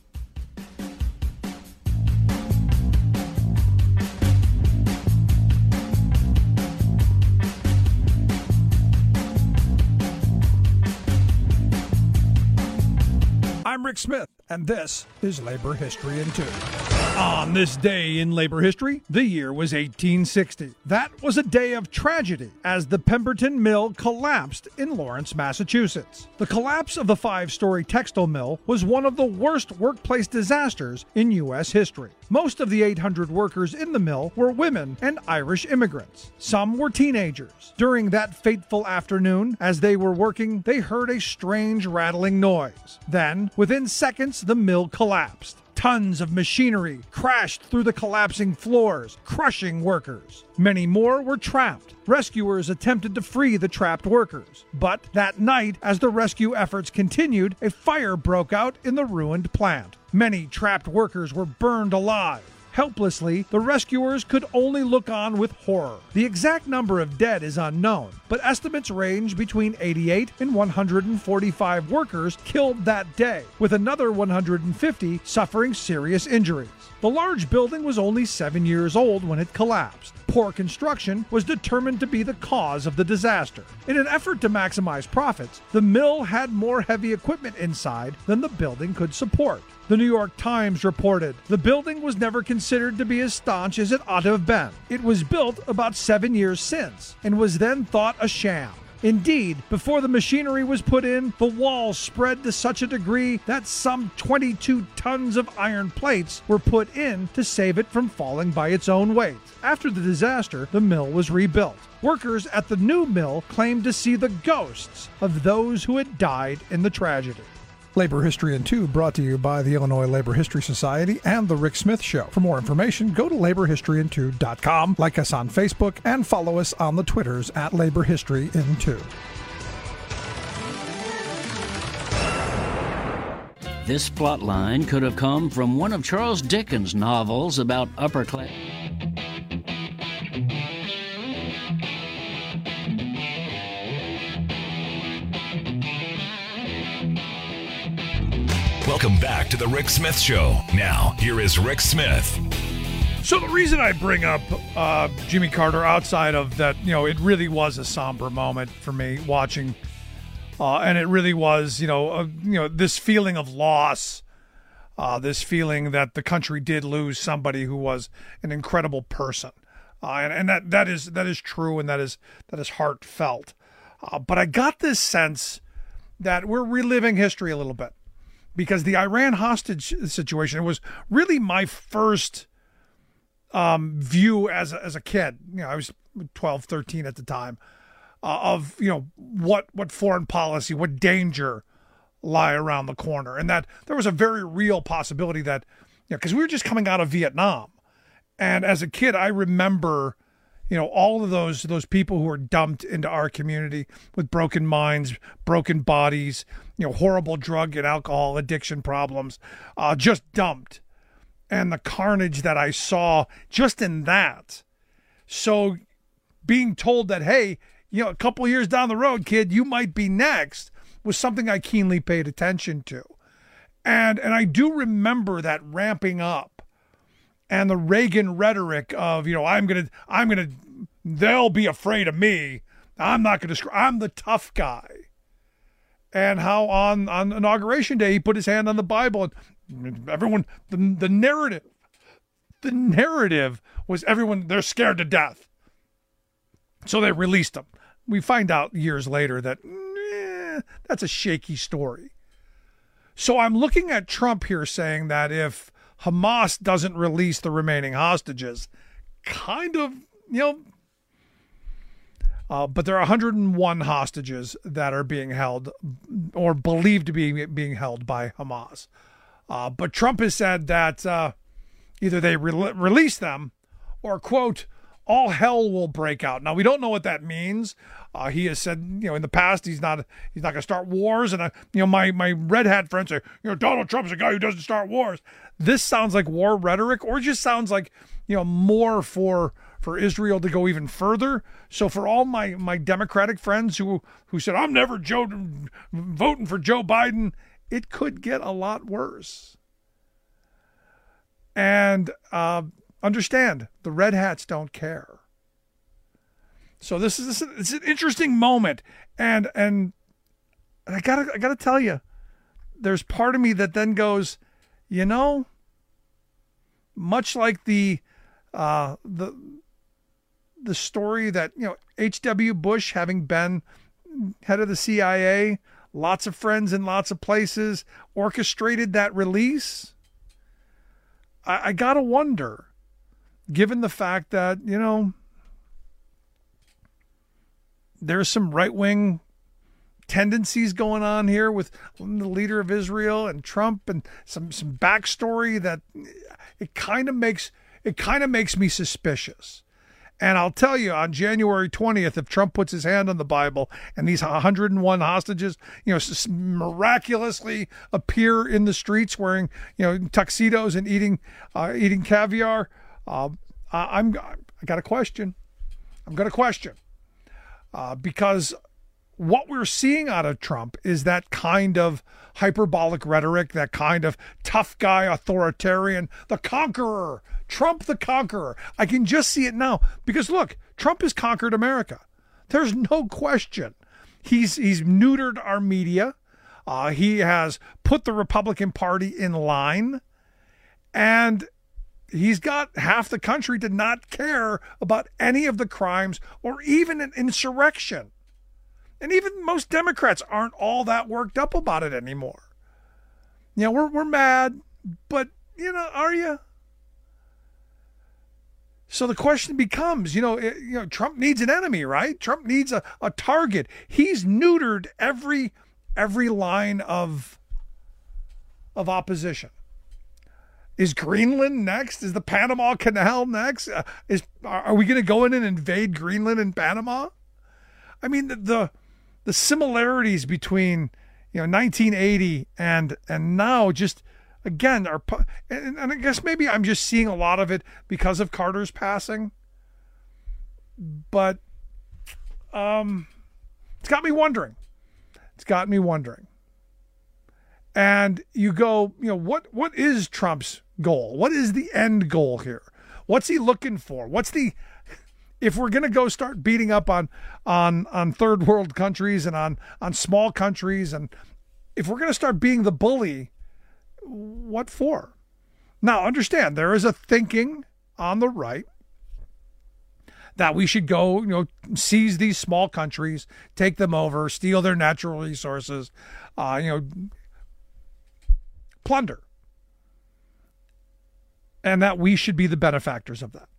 Speaker 14: I'm Rick Smith, and this is Labor History in 2. On this day in labor history, the year was 1860. That was a day of tragedy as the Pemberton Mill collapsed in Lawrence, Massachusetts. The collapse of the 5-story textile mill was one of the worst workplace disasters in U.S. history. Most of the 800 workers in the mill were women and Irish immigrants. Some were teenagers. During that fateful afternoon, as they were working, they heard a strange rattling noise. Then, within seconds, the mill collapsed. Tons of machinery crashed through the collapsing floors, crushing workers. Many more were trapped. Rescuers attempted to free the trapped workers. But that night, as the rescue efforts continued, a fire broke out in the ruined plant. Many trapped workers were burned alive. Helplessly, the rescuers could only look on with horror. The exact number of dead is unknown, but estimates range between 88 and 145 workers killed that day, with another 150 suffering serious injuries. The large building was only 7 years old when it collapsed. Poor construction was determined to be the cause of the disaster. In an effort to maximize profits, the mill had more heavy equipment inside than the building could support. The New York Times reported, the building was never considered to be as staunch as it ought to have been. It was built about 7 years since and was then thought a sham. Indeed, before the machinery was put in, the walls spread to such a degree that some 22 tons of iron plates were put in to save it from falling by its own weight. After the disaster, the mill was rebuilt. Workers at the new mill claimed to see the ghosts of those who had died in the tragedy. Labor History in 2 brought to you by the Illinois Labor History Society and The Rick Smith Show. For more information, go to laborhistoryin2.com, like us on Facebook, and follow us on the Twitters at Labor History in 2.
Speaker 3: This plotline could have come from one of Charles Dickens' novels about upper class.
Speaker 13: Welcome back to the Rick Smith Show. Now, here is Rick Smith.
Speaker 14: So the reason I bring up Jimmy Carter, outside of that, it really was a somber moment for me watching, and it really was, this feeling of loss, this feeling that the country did lose somebody who was an incredible person, and that is true, and that is heartfelt. But I got this sense that we're reliving history a little bit. Because the Iran hostage situation, it was really my first view as a kid. I was 12, 13 at the time, of what foreign policy, what danger lie around the corner, and that there was a very real possibility that, because we were just coming out of Vietnam, and as a kid I remember, all of those people who were dumped into our community with broken minds, broken bodies, horrible drug and alcohol addiction problems, just dumped. And the carnage that I saw just in that. So being told that, hey, a couple of years down the road, kid, you might be next, was something I keenly paid attention to. And I do remember that ramping up. And the Reagan rhetoric of, they'll be afraid of me. I'm the tough guy. And how on Inauguration Day, he put his hand on the Bible, and everyone, the narrative was everyone, they're scared to death. So they released him. We find out years later that that's a shaky story. So I'm looking at Trump here saying that if Hamas doesn't release the remaining hostages, but there are 101 hostages that are being held or believed to be being held by Hamas. But Trump has said that either they release them or, quote, all hell will break out. Now, we don't know what that means. He has said, in the past, he's not going to start wars. And, my red hat friends say, Donald Trump's a guy who doesn't start wars. This sounds like war rhetoric, or just sounds like, more for Israel to go even further. So for all my Democratic friends who said, I'm never voting for Joe Biden, it could get a lot worse. And understand, the red hats don't care. So it's an interesting moment, and I gotta tell you, there's part of me that then goes, much like the story that H.W. Bush, having been head of the CIA, lots of friends in lots of places, orchestrated that release. I gotta wonder, given the fact that there's some right-wing tendencies going on here with the leader of Israel and Trump, and some backstory that it kind of makes me suspicious. And I'll tell you, on January 20th, if Trump puts his hand on the Bible and these 101 hostages, miraculously appear in the streets wearing, tuxedos and eating caviar, I got a question. I'm going to question. Because what we're seeing out of Trump is that kind of hyperbolic rhetoric, that kind of tough guy, authoritarian, the conqueror, Trump the conqueror. I can just see it now because look, Trump has conquered America. There's no question. He's neutered our media. He has put the Republican Party in line, and he's got half the country to not care about any of the crimes or even an insurrection. And even most Democrats aren't all that worked up about it anymore. You know, we're mad, but, you know, are you? So the question becomes, Trump needs an enemy, right? Trump needs a target. He's neutered every line of opposition. Is Greenland next? Is the Panama Canal next? Are we going to go in and invade Greenland and Panama? I mean, the similarities between 1980 and now just again are, and I guess maybe I'm just seeing a lot of it because of Carter's passing. But it's got me wondering. And you go, what is Trump's goal? What is the end goal here? What's he looking for? If we're going to go start beating up on third world countries and on small countries, and if we're going to start being the bully, what for? Now, understand, there is a thinking on the right that we should go, seize these small countries, take them over, steal their natural resources, plunder. And that we should be the benefactors of that.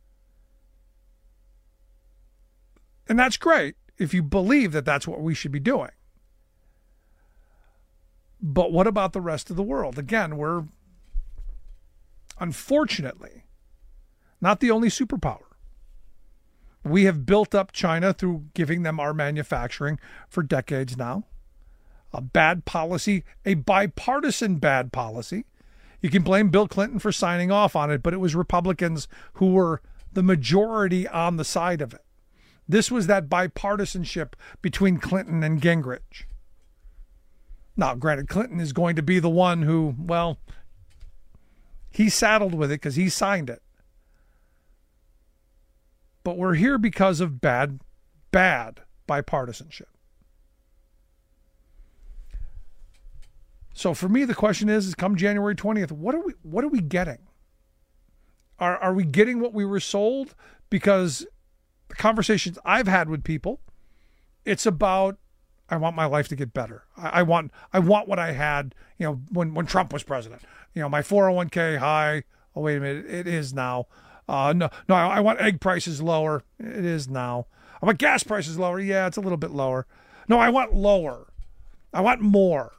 Speaker 14: And that's great if you believe that that's what we should be doing. But what about the rest of the world? Again, we're unfortunately not the only superpower. We have built up China through giving them our manufacturing for decades now. A bad policy, a bipartisan bad policy. You can blame Bill Clinton for signing off on it, but it was Republicans who were the majority on the side of it. This was that bipartisanship between Clinton and Gingrich. Now, granted, Clinton is going to be the one who, well, he's saddled with it because he signed it. But we're here because of bad bipartisanship. So for me, the question is come January 20th, what are we getting? Are we getting what we were sold? Because the conversations I've had with people, it's about, I want my life to get better. I want what I had, when Trump was president. My 401k high. Oh, wait a minute. It is now. No, I want egg prices lower. It is now. I want gas prices lower. Yeah, it's a little bit lower. No, I want lower. I want more.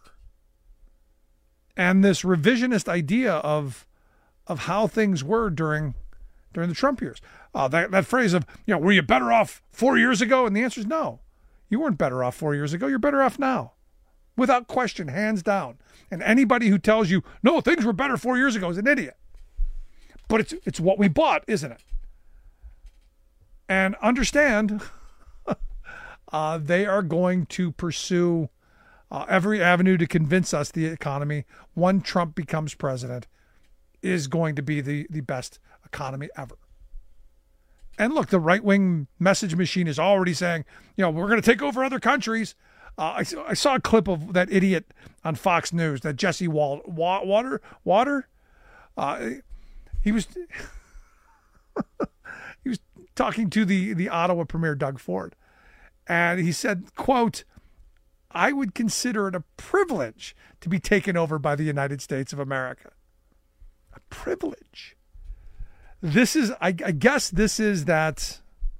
Speaker 14: And this revisionist idea of how things were during the Trump years. That phrase of, were you better off 4 years ago? And the answer is no. You weren't better off 4 years ago. You're better off now. Without question, hands down. And anybody who tells you, no, things were better 4 years ago is an idiot. But it's what we bought, isn't it? And understand, they are going to pursue every avenue to convince us the economy, when Trump becomes president, is going to be the best economy ever. And look, the right-wing message machine is already saying, we're going to take over other countries. I saw a clip of that idiot on Fox News, that Jesse Water. He was talking to the Ottawa Premier, Doug Ford. And he said, quote, I would consider it a privilege to be taken over by the United States of America. A privilege. This is, I guess this is that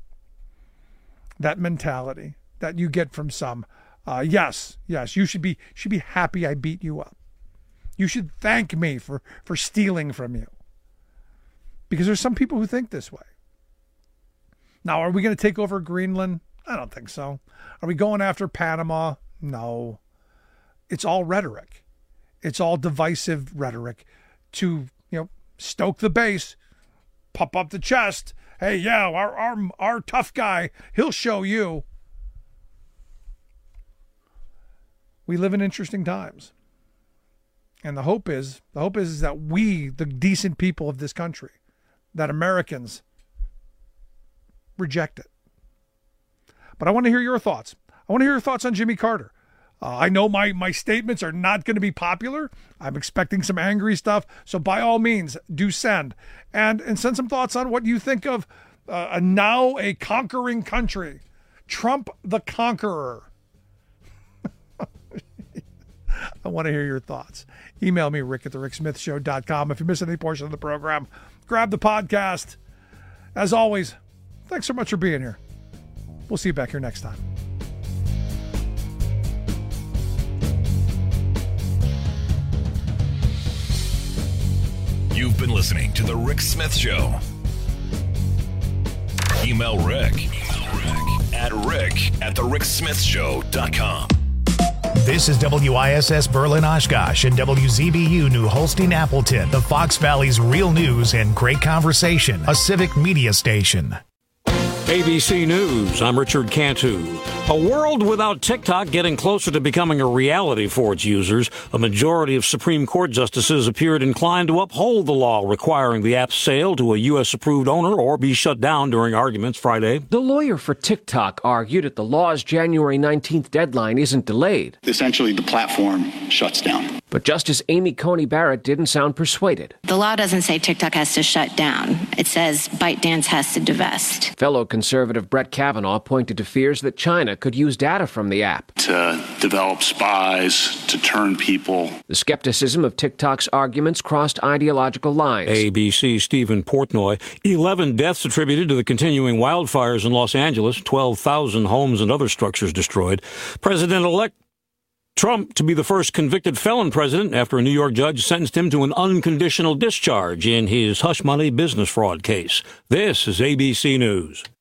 Speaker 14: mentality that you get from some. Yes, you should be happy I beat you up. You should thank me for stealing from you. Because there's some people who think this way. Now, are we going to take over Greenland? I don't think so. Are we going after Panama? No. It's all rhetoric. It's all divisive rhetoric to, stoke the base, pump up the chest. Hey, yeah, our tough guy, he'll show you. We live in interesting times. And the hope is that we, the decent people of this country, that Americans reject it. But I want to hear your thoughts. I want to hear your thoughts on Jimmy Carter. I know my statements are not going to be popular. I'm expecting some angry stuff. So by all means, do send. And send some thoughts on what you think of now a conquering country. Trump the Conqueror. I want to hear your thoughts. Email me, rick@thericksmithshow.com. If you miss any portion of the program, grab the podcast. As always, thanks so much for being here. We'll see you back here next time.
Speaker 13: You've been listening to The Rick Smith Show. Email Rick at rick@thericksmithshow.com.
Speaker 1: This is WISS Berlin Oshkosh and WZBU New Holstein Appleton, the Fox Valley's real news and great conversation, a civic media station.
Speaker 2: ABC News, I'm Richard Cantu. A world without TikTok getting closer to becoming a reality for its users. A majority of Supreme Court justices appeared inclined to uphold the law requiring the app's sale to a U.S.-approved owner or be shut down during arguments Friday.
Speaker 4: The lawyer for TikTok argued that the law's January 19th deadline isn't delayed.
Speaker 22: Essentially, the platform shuts down.
Speaker 4: But Justice Amy Coney Barrett didn't sound persuaded.
Speaker 23: The law doesn't say TikTok has to shut down. It says ByteDance has to divest.
Speaker 4: Fellow conservative Brett Kavanaugh pointed to fears that China could use data from the app
Speaker 22: to develop spies, to turn people.
Speaker 4: The skepticism of TikTok's arguments crossed ideological lines.
Speaker 2: ABC Stephen Portnoy. 11 deaths attributed to the continuing wildfires in Los Angeles. 12,000 homes and other structures destroyed. President-elect Trump to be the first convicted felon president after a New York judge sentenced him to an unconditional discharge in his hush money business fraud case. This is ABC News.